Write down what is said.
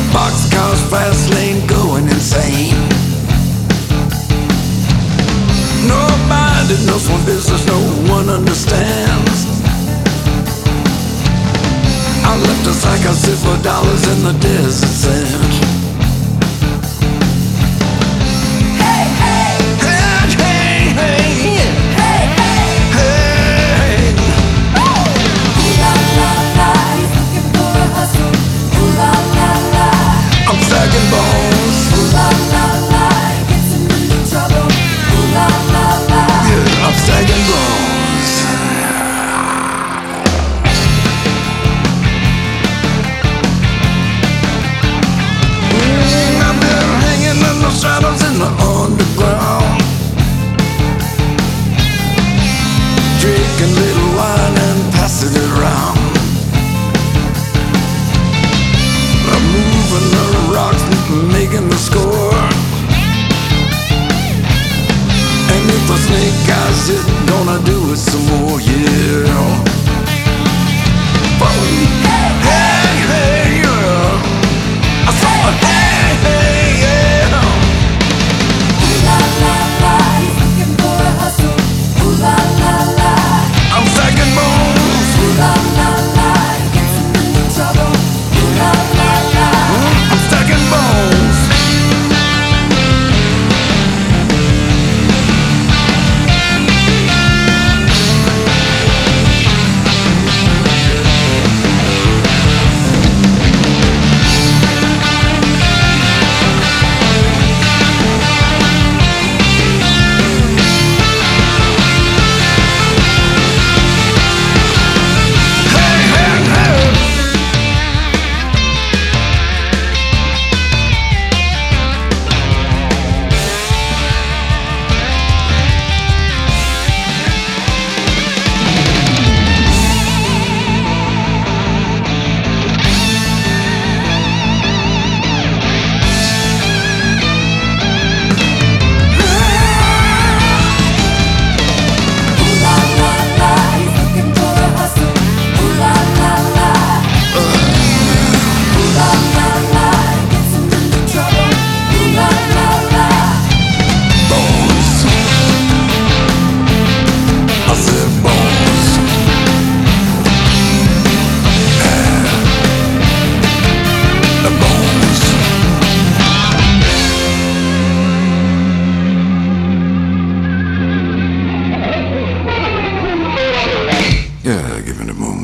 Boxcars, fast lane, going insane. Nobody knows one business, no one understands. I left a sack of silver dollars in the desert sand. Hey, hey, hey, hey, hey, hey, hey, hey. Ooh la la la, he's looking for a hustle. Ooh la la la, I'm stacking bones. Ooh la la la, it gets him into trouble. Ooh la la la, yeah, I'm stacking bones. Shadows in the underground, drinking little wine and passing it around. I'm moving the rocks, making the score. And if a snake eyes it, gonna do it some more, yeah. Oh, hey, hey, hey, yeah. I saw a hey, hey, yeah. I'm stacking bones. Ooh la la la, it gets him into trouble. Ooh la la la, I'm stacking bones. Yeah, give me the moon.